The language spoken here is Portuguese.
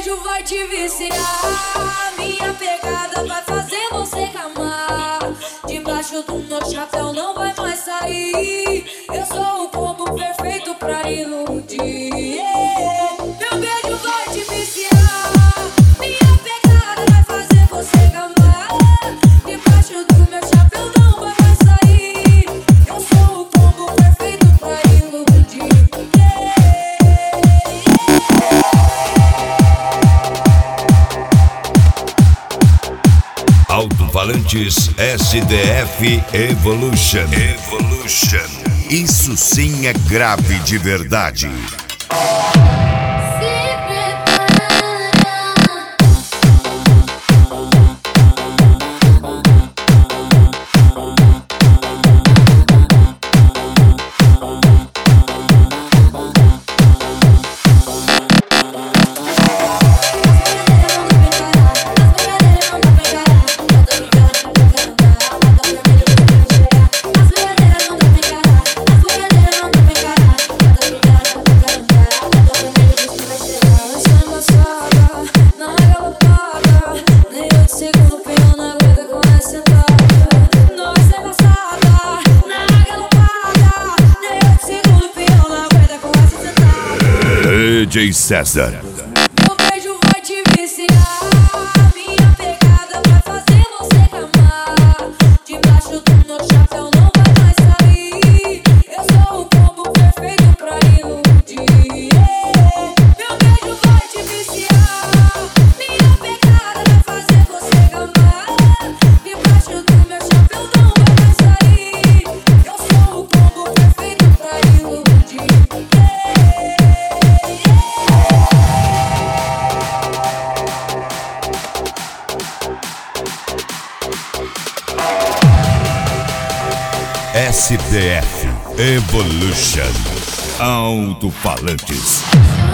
beijo vai te viciar, minha pegada vai fazer você camar. Debaixo do meu chapéu não vai mais sair. Eu sou o combo perfeito pra iludir. Meu beijo vai te viciar, minha pegada vai fazer você camar. Debaixo do meu chapéu não vai mais sair. Eu sou o combo perfeito pra iludir. Alto-falantes SDF Evolution. Isso sim é grave de verdade. DJ César. Meu beijo vai te viciar, minha pegada vai fazer você camar. Debaixo do meu chapéu não vai mais sair. Eu sou o combo perfeito pra iludir. Meu beijo vai te viciar, minha pegada vai fazer você camar. Debaixo do meu chapéu não vai mais sair. Eu sou o combo perfeito pra iludir. SDF Evolution. Alto-falantes.